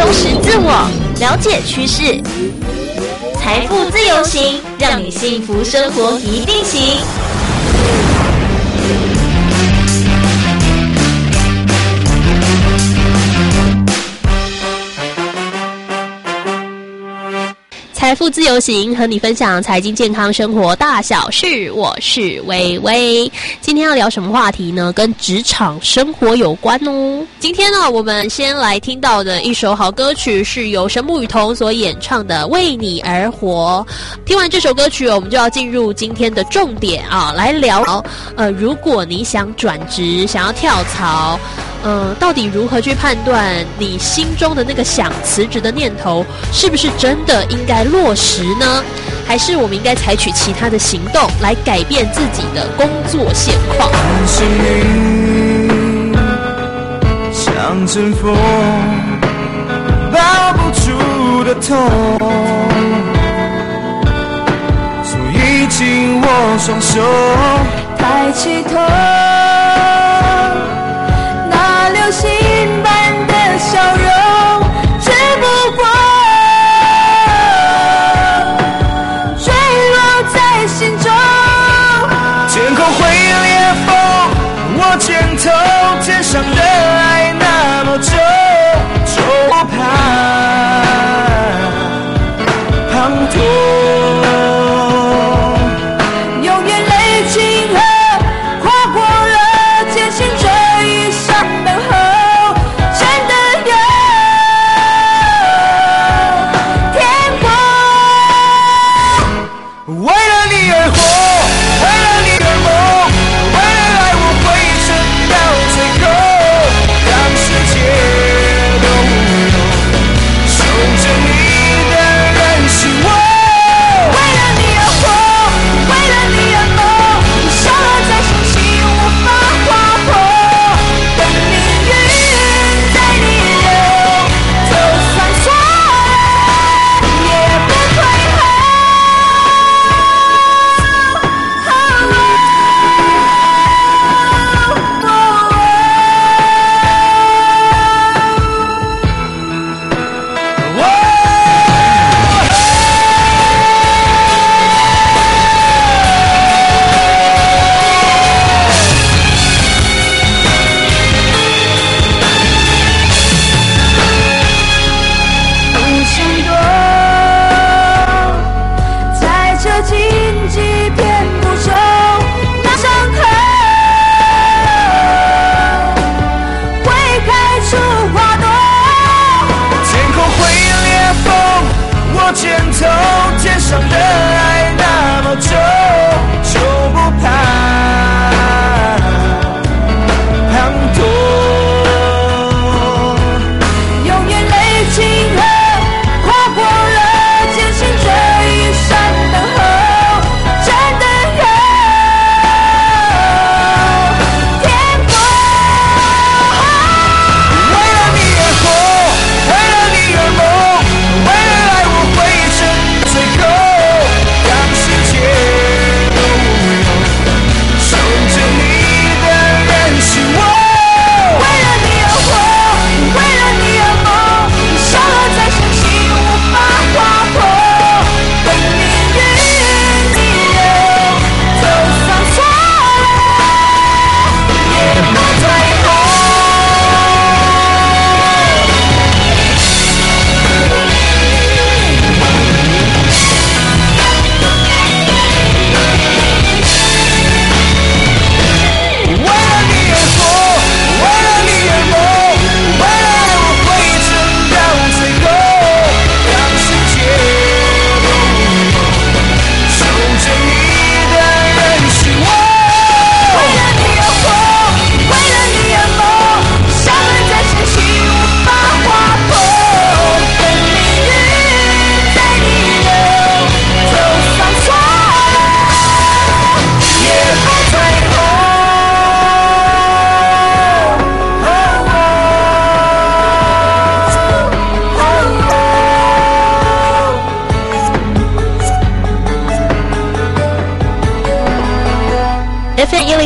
实自我，了解趋势，财富自由行，让你幸福生活一定行。财富自由行，和你分享财经健康生活大小事，我是薇薇。今天要聊什么话题呢？跟职场生活有关哦。今天呢，我们先来听到的一首好歌曲是由神木雨桐所演唱的《为你而活》。听完这首歌曲，我们就要进入今天的重点啊，来聊如果你想转职，想要跳槽，到底如何去判断你心中的那个想辞职的念头是不是真的应该落实呢？还是我们应该采取其他的行动来改变自己的工作现况？ 生命像阵风，抱不住的痛，所以紧握双手，抬起头，那流星般的笑容，只不过坠落在心中。天空会裂缝，我肩头，天上的爱那么重，就怕滂沱，用眼泪轻和跨过了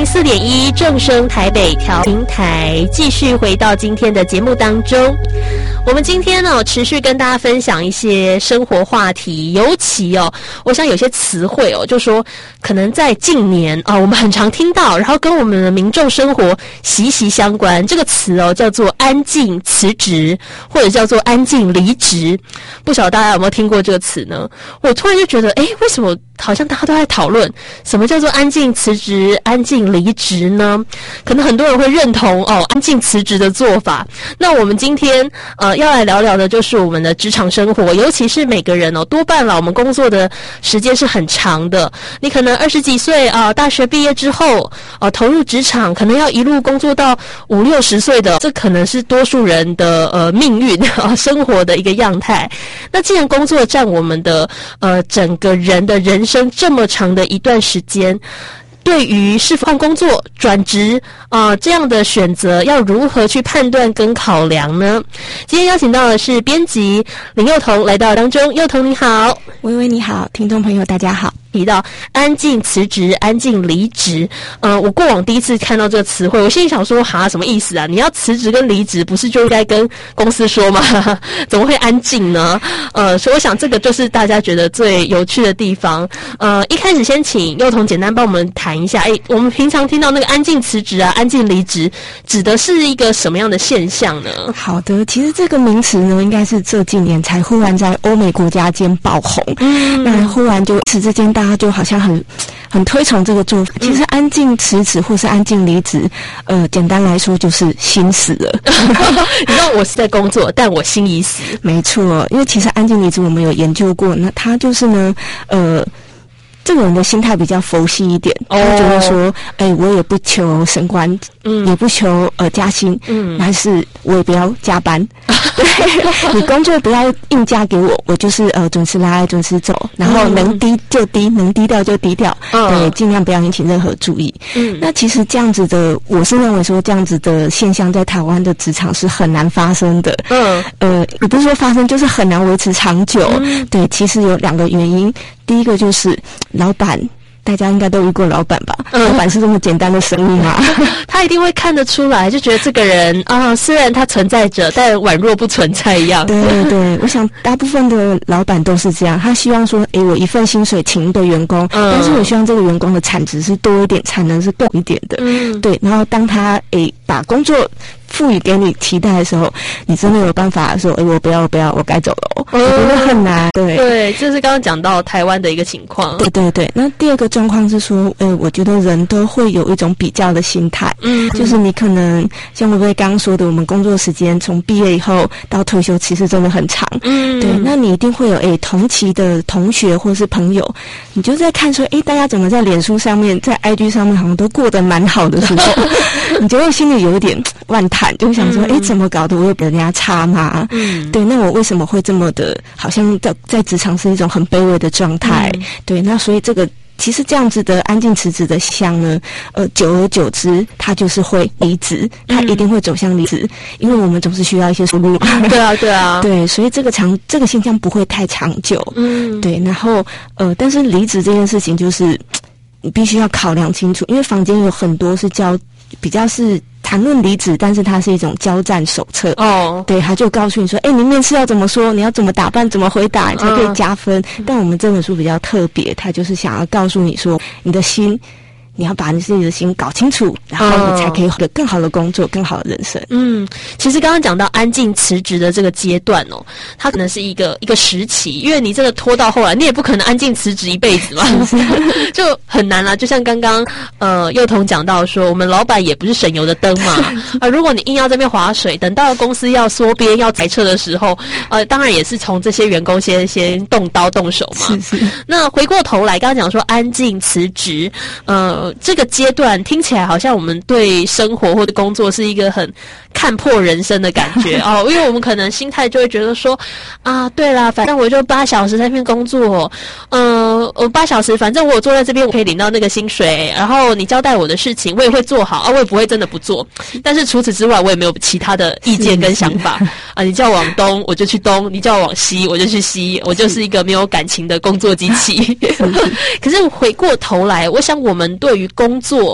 104.1正声台北调频台，继续回到今天的节目当中。我们今天呢，持续跟大家分享一些生活话题，尤其我想有些词汇就说可能在近年我们很常听到，然后跟我们的民众生活息息相关。这个词叫做安静辞职，或者叫做安静离职。不晓得大家有没有听过这个词呢？我突然就觉得，为什么好像大家都在讨论什么叫做安静辞职、安静离职呢？可能很多人会认同安静辞职的做法。那我们今天要来聊聊的就是我们的职场生活，尤其是每个人多半我们工作的时间是很长的。你可能20几岁大学毕业之后投入职场，可能要一路工作到50、60岁的，这可能是多数人的命运生活的一个样态。那既然工作占我们的整个人的人生这么长的一段时间，对于是否换工作、转职这样的选择，要如何去判断跟考量呢？今天邀请到的是编辑林幼彤来到当中。幼彤你好。 微微你好，听众朋友大家好。 提到安静辞职、安静离职，我过往第一次看到这个词汇，我心里想说，什么意思啊？你要辞职跟离职，不是就应该跟公司说吗？怎么会安静呢？所以我想这个就是大家觉得最有趣的地方。一开始先请幼彤简单帮我们谈一下，我们平常听到那个安静辞职啊、安静离职，指的是一个什么样的现象呢？ 好的，其实这个名词呢，应该是这几年才忽然在欧美国家间爆红，那忽然就一时之间大家就好像很推崇这个做法。其实安静辞职或是安静离职，简单来说就是心死了。 你知道我是在工作，但我心已死。 没错，因为其实安静离职我们有研究过，那他就是呢，这个人的心态比较佛系一点，他觉得说，我也不求升官，也不求加薪，但是我也不要加班。对，你工作不要硬加给我，我就是准时来准时走，然后能低就低，能低调就低调，对，尽量不要引起任何注意。那其实这样子的，我是认为说这样子的现象在台湾的职场是很难发生的。也不是说发生，就是很难维持长久。对，其实有2个原因。第一个就是老板，大家应该都遇过老板吧？老板是这么简单的生命吗？ 他一定会看得出来，就觉得这个人虽然他存在着，但宛若不存在一样。 对对，我想大部分的老板都是这样，他希望说，我一份薪水请一个员工，但是我希望这个员工的产值是多一点，产能是够一点的。对，然后当他把工作赋予给你期待的时候，你真的有办法说，我不要，我该走了。我觉得很难。 对，这是刚刚讲到台湾的一个情况。 对。那第二个状况是说，我觉得人都会有一种比较的心态。就是你可能像微微刚刚说的，我们工作时间从毕业以后到退休，其实真的很长。对，那你一定会有同期的同学或是朋友，你就在看说，大家怎么在脸书上面、在 IG 上面好像都过得蛮好的时候，你就会心里有一点万叹，就会想说，怎么搞得我有比人家差吗？对，那我为什么会这么的，好像在职场是一种很卑微的状态？对，那所以这个。其实这样子的安静辞职的项呢，久而久之，他就是会离职，他一定会走向离职，因为我们总是需要一些收入。 对啊， 对，所以这个现象不会太长久。对，然后但是离职这件事情就是你必须要考量清楚，因为坊间有很多是比较是谈论离职，但是它是一种交战手册。对，他就告诉你说，你面试要怎么说，你要怎么打扮，怎么回答，你才可以加分。但我们这本书比较特别，它就是想要告诉你说，你的心。你要把你自己的心搞清楚，然后你才可以有更好的工作、更好的人生。 其实刚刚讲到安静辞职的这个阶段它可能是一个时期，因为你真的拖到后来，你也不可能安静辞职一辈子嘛，就很难啦。就像刚刚幼彤讲到说，我们老板也不是省油的灯嘛。如果你硬要这边划水，等到公司要缩编、要裁撤的时候，当然也是从这些员工先动刀动手嘛。那回过头来，刚刚讲说安静辞职，这个阶段听起来好像我们对生活或者工作是一个很看破人生的感觉因为我们可能心态就会觉得说对啦，反正我就8小时在那边工作，我8小时，反正我坐在这边，我可以领到那个薪水，然后你交代我的事情，我也会做好我也不会真的不做。但是除此之外，我也没有其他的意见跟想法你叫我往东我就去东，你叫我往西我就去西，我就是一个没有感情的工作机器。可是回过头来，我想我们对于工作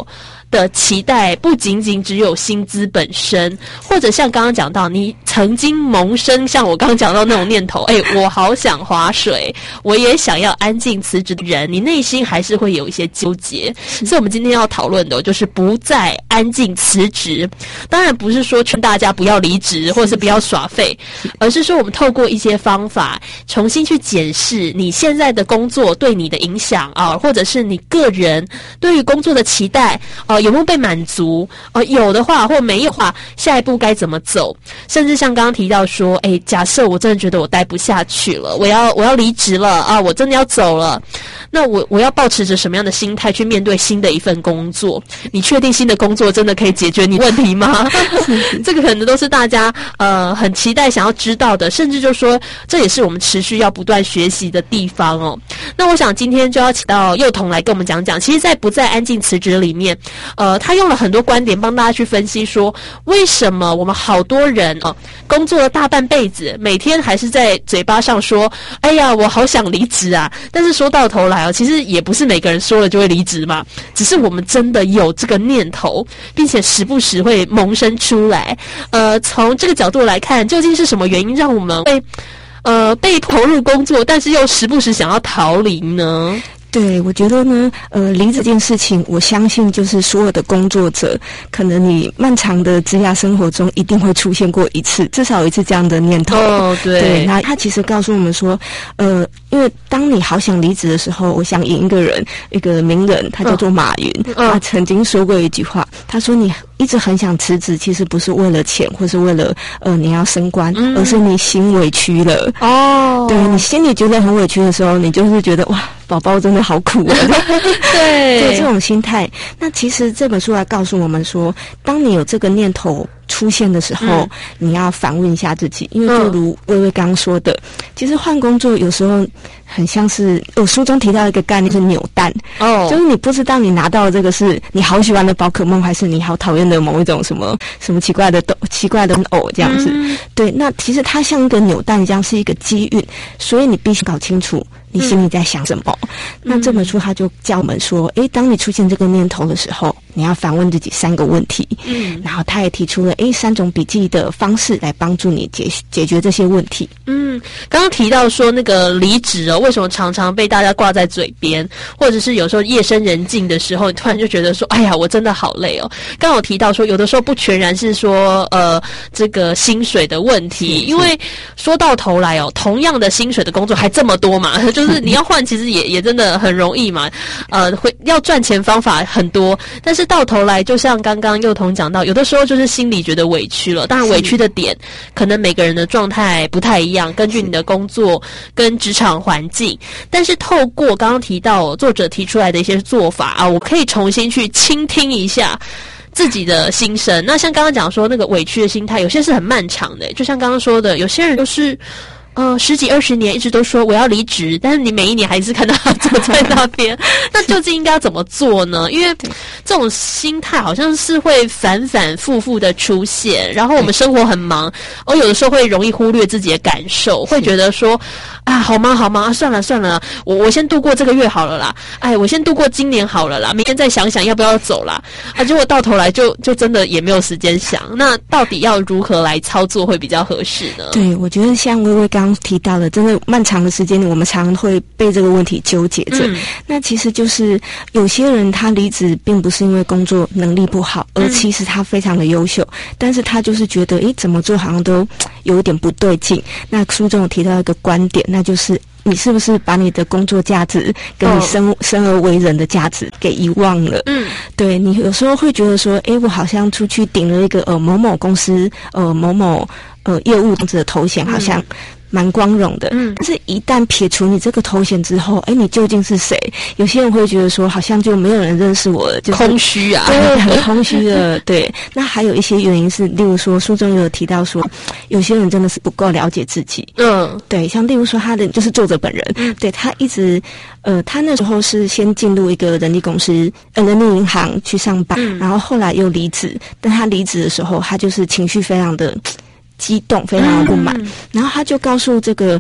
的期待不仅仅只有薪资本身，或者像刚刚讲到你曾经萌生像我刚刚讲到那种念头，我好想划水，我也想要安静辞职的人，你内心还是会有一些纠结。所以我们今天要讨论的就是不再安静辞职。当然不是说劝大家不要离职或者是不要耍废，而是说我们透过一些方法重新去检视你现在的工作对你的影响啊，或者是你个人对于工作的期待有没有被满足，有的话或没有的话，下一步该怎么走。甚至像刚刚提到说，假设我真的觉得我待不下去了，我要离职了啊，我真的要走了，那我要抱持着什么样的心态去面对新的一份工作？你确定新的工作真的可以解决你问题吗？这个可能都是大家很期待想要知道的，甚至就说这也是我们持续要不断学习的地方哦。那我想今天就要请到幼彤来跟我们讲讲，其实在不再安静辞职里面，他用了很多观点帮大家去分析说，为什么我们好多人工作了大半辈子，每天还是在嘴巴上说，哎呀我好想离职啊，但是说到头来其实也不是每个人说了就会离职嘛，只是我们真的有这个念头，并且时不时会萌生出来。从这个角度来看，究竟是什么原因让我们会被投入工作，但是又时不时想要逃离呢？ 对，我觉得呢，离职这件事情，我相信就是所有的工作者，可能你漫长的职涯生活中一定会出现过一次，至少有一次这样的念头。对，那他其实告诉我们说，因为当你好想离职的时候，我想引一个名人，他叫做马云，他曾经说过一句话，他说你一直很想辞职，其实不是为了钱，或是为了你要升官，而是你心委屈了。对，你心里觉得很委屈的时候，你就是觉得哇，宝宝真的好苦啊。对，这种心态。那其实这本书来告诉我们说，当你有这个念头出现的时候，你要反问一下自己，因为就如薇薇刚刚说的，其实换工作有时候很像是我书中提到一个概念是扭蛋，就是你不知道你拿到的这个是你好喜欢的宝可梦，还是你好讨厌的某一种什么奇怪的偶这样子。对，那其实它像一个扭蛋一样，是一个机遇，所以你必须搞清楚你心里在想什么。那这本书他就教我们说，当你出现这个念头的时候，你要反问自己3个问题。然后他也提出了3种笔记的方式来帮助你解决这些问题。 刚刚提到说那个离职为什么常常被大家挂在嘴边，或者是有时候夜深人静的时候，你突然就觉得说，哎呀我真的好累哦。刚刚有提到说有的时候不全然是说这个薪水的问题，因为说到头来同样的薪水的工作还这么多嘛，就是你要换其实也真的很容易嘛，要赚钱方法很多，但是到头来就像刚刚幼彤讲到，有的时候就是心里觉得委屈了，当然委屈的点可能每个人的状态不太一样，根据你的工作跟职场环境，但是透过刚刚提到作者提出来的一些做法我可以重新去倾听一下自己的心声。那像刚刚讲说那个委屈的心态，有些是很漫长的，就像刚刚说的，有些人就是10几20年一直都说我要离职，但是你每一年还是看到他坐在那边。那究竟应该怎么做呢？因为这种心态好像是会反反复复的出现，然后我们生活很忙，有的时候会容易忽略自己的感受，会觉得说好忙算了，我先度过这个月好了啦，我先度过今年好了啦，明天再想想要不要走啦，结果到头来就真的也没有时间想。那到底要如何来操作会比较合适呢？ 对，我觉得像薇薇刚提到的，真的漫长的时间我们常会被这个问题纠结着。那其实就是有些人他离职并不是因为工作能力不好，而其实他非常的优秀，但是他就是觉得怎么做好像都有一点不对劲。那书中有提到一个观点，那就是你是不是把你的工作价值跟你生而为人的价值给遗忘了？对，你有时候会觉得说，我好像出去顶了一个某某公司某某业务这样子的头衔，好像蛮光荣的，但是一旦撇除你这个头衔之后，你究竟是谁？有些人会觉得说，好像就没有人认识我了，就是空虚啊， 对，很空虚的。对，那还有一些原因是，例如说书中有提到说，有些人真的是不够了解自己。对，像例如说他的就是作者本人，对，他一直他那时候是先进入一个人力公司人力银行去上班，然后后来又离职，但他离职的时候，他就是情绪非常的激动，非常的不满，然后他就告诉这个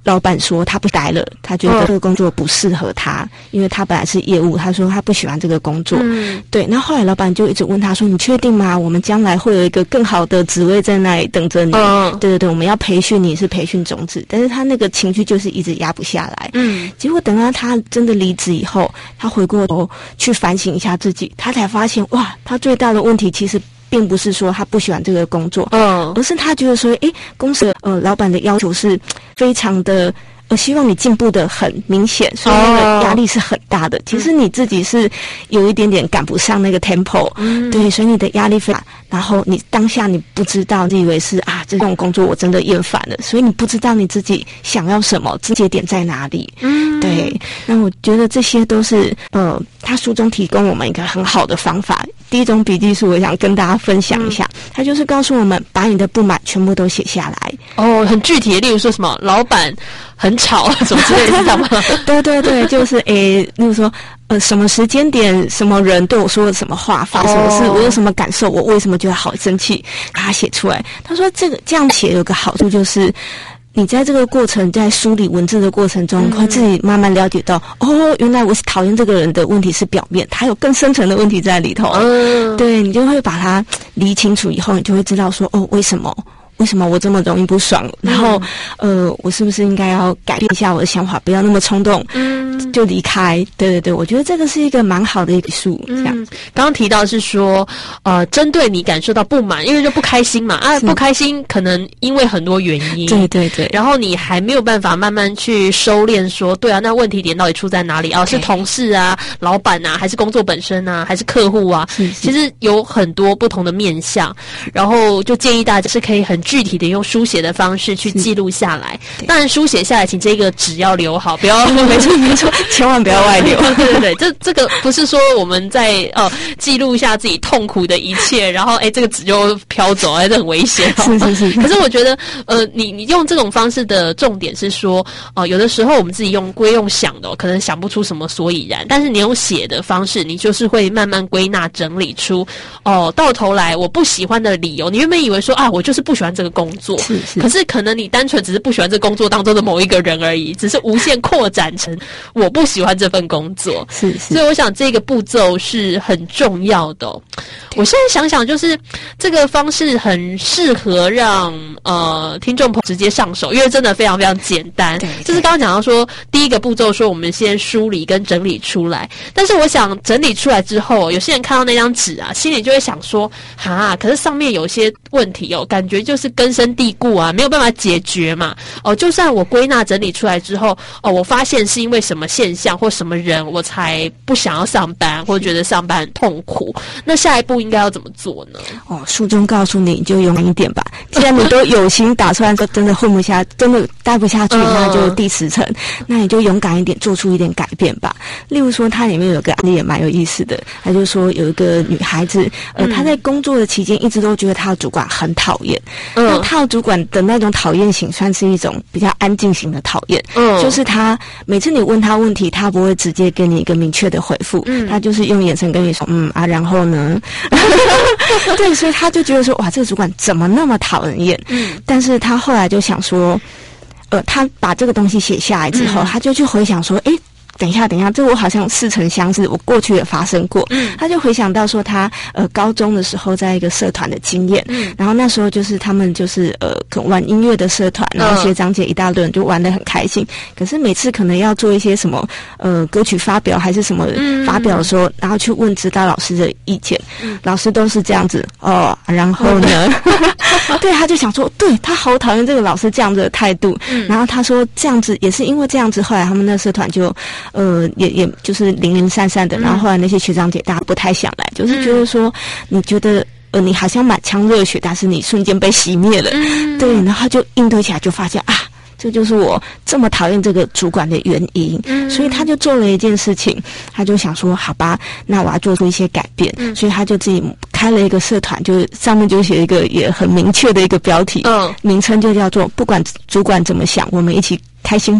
老板说他不待了，他觉得这个工作不适合他，因为他本来是业务，他说他不喜欢这个工作。对，那后来老板就一直问他说：“你确定吗？我们将来会有一个更好的职位在那里等着你。”对，我们要培训你，是培训种子。但是他那个情绪就是一直压不下来。结果等到他真的离职以后，他回过头去反省一下自己，他才发现哇，他最大的问题其实并不是说他不喜欢这个工作，而是他觉得说，公司老板的要求是非常的希望你进步的很明显，所以那个压力是很大的。其实你自己是有一点点赶不上那个 tempo，对，所以你的压力非常大。然后你当下你不知道，你以为是这种工作我真的厌烦了，所以你不知道你自己想要什么，症结点在哪里。对，那我觉得这些都是他书中提供我们一个很好的方法。第一种笔记是我想跟大家分享一下，他就是告诉我们把你的不满全部都写下来。 很具体的，例如说什么老板很吵什么之类的，是这样吗？ 对，就是例如说什么时间点什么人对我说了什么话，发生什么事，我有什么感受，我为什么觉得好生气，把它写出来。他说这样写有个好处，就是你在这个过程，在梳理文字的过程中，会自己慢慢了解到，原来我是讨厌这个人的问题是表面，他有更深层的问题在里头。对，你就会把它理清楚以后，你就会知道说，为什么我这么容易不爽？然后，我是不是应该要改变一下我的想法，不要那么冲动，就离开？对，我觉得这个是一个蛮好的一个术。这样， 刚刚提到是说，针对你感受到不满，因为就不开心嘛，不开心可能因为很多原因。对，然后你还没有办法慢慢去收敛，说，对啊，那问题点到底出在哪里？是同事啊、老板啊，还是工作本身啊，还是客户啊？其实有很多不同的面向，然后就建议大家是可以很具体的用书写的方式去记录下来。当然书写下来请这个纸要留好，不要没错，千万不要外流。 对，这个不是说我们在记录一下自己痛苦的一切，然后这个纸就飘走，这很危险。是。可是我觉得你用这种方式的重点是说有的时候我们自己用想的可能想不出什么所以然，但是你用写的方式，你就是会慢慢归纳整理出到头来我不喜欢的理由。你原本以为说我就是不喜欢这个工作，可是可能你单纯只是不喜欢这个工作当中的某一个人而已，只是无限扩展成我不喜欢这份工作。所以我想这个步骤是很重要的。我现在想想，就是这个方式很适合让听众朋友直接上手，因为真的非常非常简单。就是刚刚讲到说第一个步骤说我们先梳理跟整理出来，但是我想整理出来之后，有些人看到那张纸心里就会想说可是上面有些问题感觉就是根深蒂固没有办法解决嘛。就算我归纳整理出来之后我发现是因为什么现象或什么人我才不想要上班，或觉得上班很痛苦，那下一步应该要怎么做呢？ 书中告诉你就勇敢一点吧。既然你都有心打算说真的混不下，真的待不下去，那就第10层，那你就勇敢一点，做出一点改变吧。例如说它里面有个案例也蛮有意思的，他就说有一个女孩子她在工作的期间一直都觉得她的主管很讨厌。那她的主管的那种讨厌型算是一种比较安静型的讨厌，就是他每次你问他问题，他不会直接给你一个明确的回复，他就是用眼神跟你说然后呢对，所以他就觉得说哇，这个主管怎么那么讨人厌。但是他后来就想说他把这个东西写下来之后，他就去回想说等一下，这我好像似曾相识，我过去也发生过。他就回想到说他高中的时候在一个社团的经验，然后那时候就是他们就是可能玩音乐的社团，然后学长姐一大堆人就玩得很开心。可是每次可能要做一些什么歌曲发表还是什么发表的时候，然后去问指导老师的意见，老师都是这样子然后呢对，他就想说对，他好讨厌这个老师这样子的态度。然后他说这样子也是因为这样子，后来他们那社团就也就是零零散散的，然后后来那些学长姐大家不太想来，就是觉得说你觉得你好像满腔热血，但是你瞬间被熄灭了。对，然后就应对起来就发现这就是我这么讨厌这个主管的原因。所以他就做了一件事情，他就想说好吧，那我要做出一些改变。所以他就自己开了一个社团，就是上面就写一个也很明确的一个标题，名称就叫做不管主管怎么想，我们一起开心吧。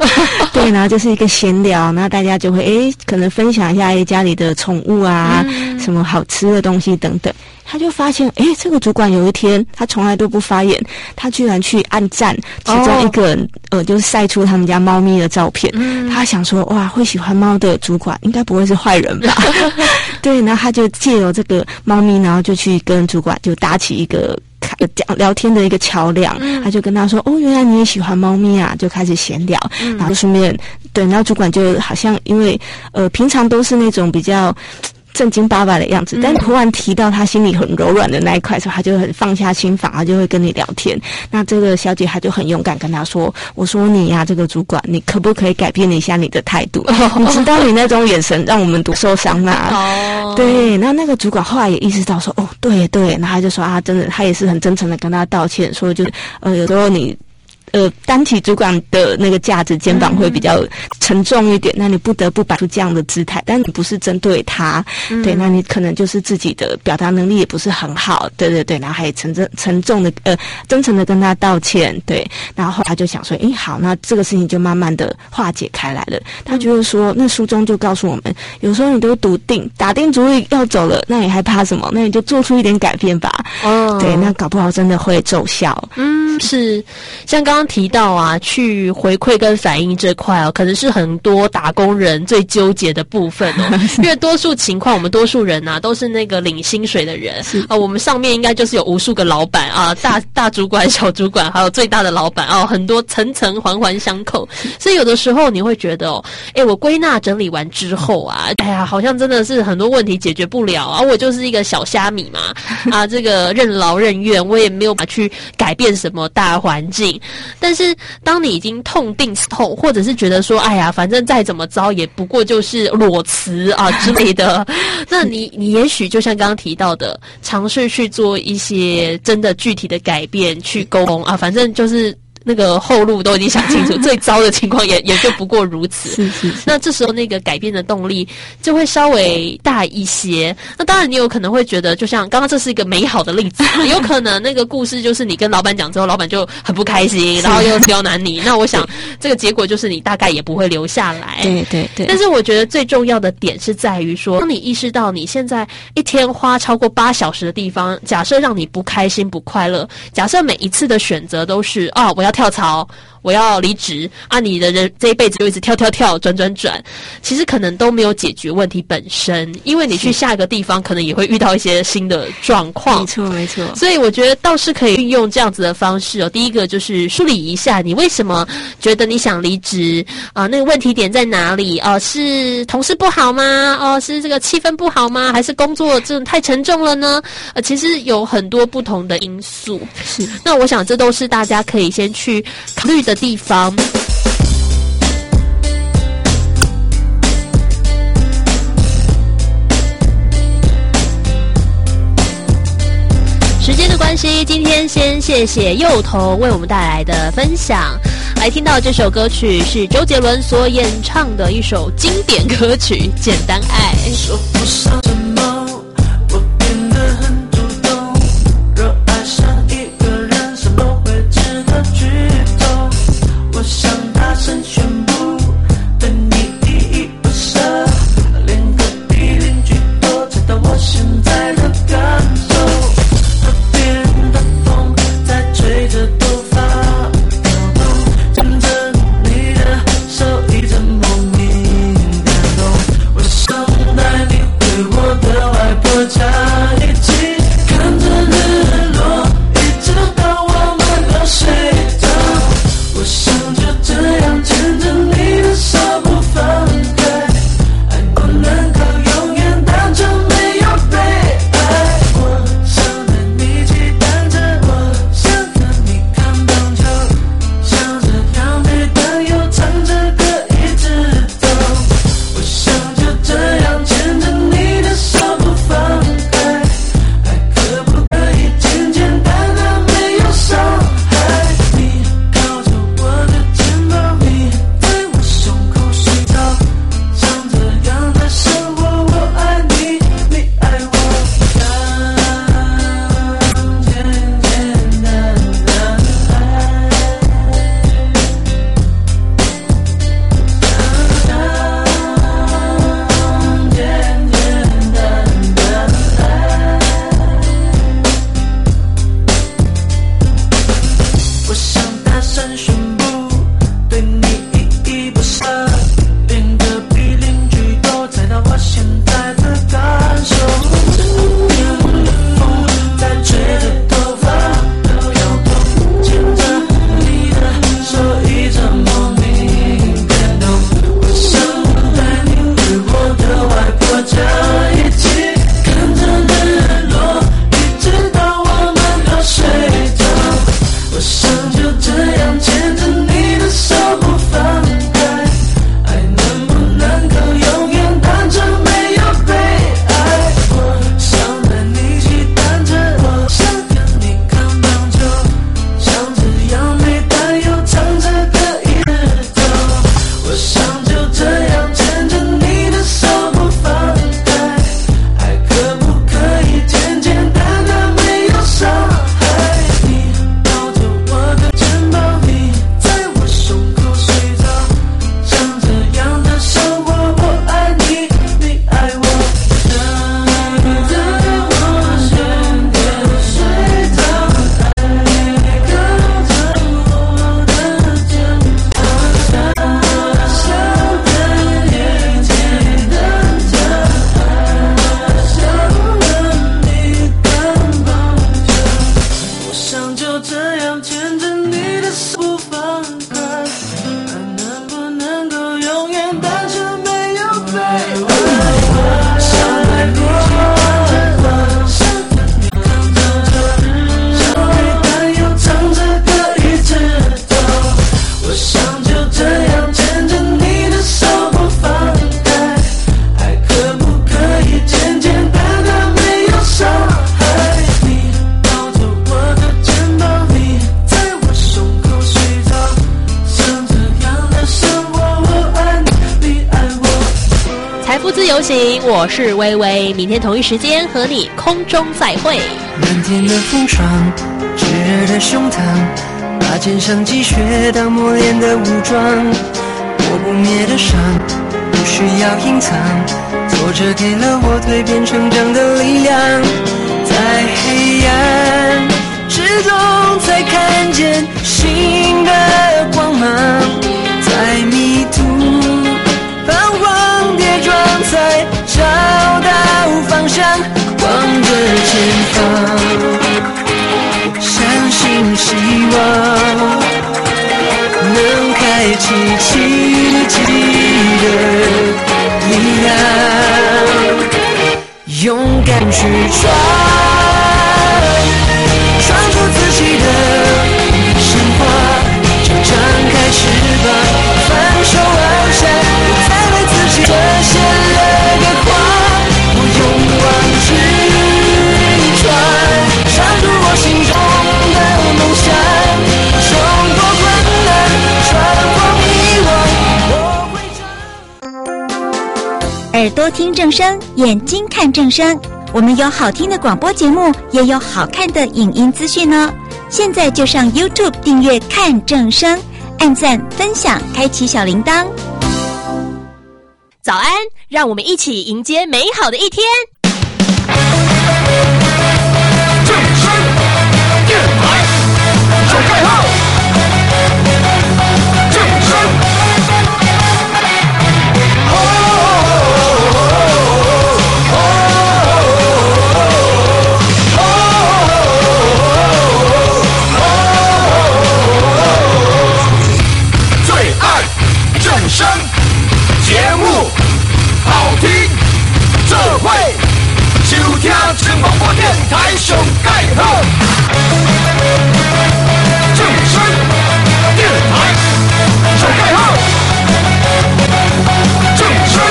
对，然后就是一个闲聊，然后大家就会可能分享一下家里的宠物啊，什么好吃的东西等等。他就发现这个主管有一天他从来都不发言，他居然去按赞其中一个人就是晒出他们家猫咪的照片。他想说哇，会喜欢猫的主管应该不会是坏人吧对，然后他就借由这个猫咪，然后就去跟主管就搭起一个聊天的一个桥梁。他就跟他说原来你也喜欢猫咪啊，就开始闲聊。然后顺便对，然后主管就好像因为平常都是那种比较正经八百的样子，但突然提到他心里很柔软的那一块的时候，他就很放下心防，他就会跟你聊天。那这个小姐她就很勇敢跟他说，我说你呀，这个主管你可不可以改变一下你的态度你知道你那种眼神让我们多受伤啊对，那个主管后来也意识到说对，然后他就说真的，他也是很真诚的跟他道歉，说就是有时候你担起主管的那个架子，肩膀会比较沉重一点，那你不得不摆出这样的姿态，但你不是针对他，对，那你可能就是自己的表达能力也不是很好，对，然后还沉重的真诚的跟他道歉，对，然后他就想说好，那这个事情就慢慢的化解开来了。他觉得说那书中就告诉我们，有时候你都笃定打定主意要走了，那你还怕什么？那你就做出一点改变吧。对，那搞不好真的会奏效。 是像刚刚提到啊，去回馈跟反应这块可能是很多打工人最纠结的部分因为多数情况我们多数人啊都是那个领薪水的人我们上面应该就是有无数个老板啊，大主管小主管还有最大的老板很多层层环环相扣，所以有的时候你会觉得我归纳整理完之后啊，好像真的是很多问题解决不了我就是一个小虾米嘛这个任劳任怨，我也没有办法去改变什么大环境。但是当你已经痛定思痛，或者是觉得说反正再怎么着也不过就是裸辞之类的那你也许就像刚刚提到的，尝试去做一些真的具体的改变，去沟通反正就是那个后路都已经想清楚最糟的情况也就不过如此。 是那这时候那个改变的动力就会稍微大一些。那当然你有可能会觉得，就像刚刚这是一个美好的例子有可能那个故事就是你跟老板讲之后，老板就很不开心，然后又刁难你那我想这个结果就是你大概也不会留下来。 对。 但是我觉得最重要的点是在于说，当你意识到你现在一天花超过8小时的地方，假设让你不开心不快乐，假设每一次的选择都是我要跳槽，我要离职你的人这一辈子就一直跳转，其实可能都没有解决问题本身，因为你去下一个地方可能也会遇到一些新的状况。 没错。 所以我觉得倒是可以运用这样子的方式第一个就是梳理一下你为什么觉得你想离职那个问题点在哪里是同事不好吗？是这个气氛不好吗？还是工作真的太沉重了呢？其实有很多不同的因素。 是， 那我想这都是大家可以先去考虑的地方。时间的关系，今天先谢谢幼童为我们带来的分享。来听到这首歌曲是周杰伦所演唱的一首经典歌曲《简单爱》。 说不上什么，我变得很主动，若爱上一个人，什么会值得剧透？我想大声宣布，对你依依不舍，连隔壁邻居都知道我现在的感受。河边的风在吹着头发摇动，牵着你的手，一阵莫名感动。我想带你回我由行，我是微微，明天同一时间和你空中再会。 漫天的风霜，炙热的胸膛，把肩上积雪当磨练的武装，磨不灭的伤，不需要隐藏，挫折给了我蜕变成长的力量，在黑暗之中才看见新的光芒，在迷途彷徨跌撞才找到方向，望着前方，相信希望能开启奇迹的力量，勇敢去闯出自己的神话，就张开翅膀，放手翱翔，不再为自己设限了个谎，我勇往直闯，闯出我心中的梦想，冲破困难，穿过迷惘，我会耳朵听正声，眼睛看正声。我们有好听的广播节目，也有好看的影音资讯哦。现在就上 YouTube 订阅看正声，按赞分享，开启小铃铛。 早安，让我们一起迎接美好的一天。 正声电台手盖号，正声正声节目好听，这回收听正广播电台上盖好。正声电台上盖好，正声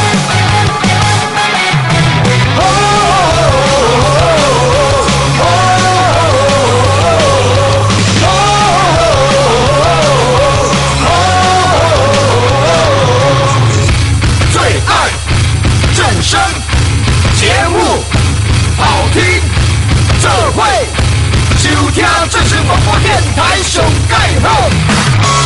正声节目好听，这回收听正声广播电台上盖好。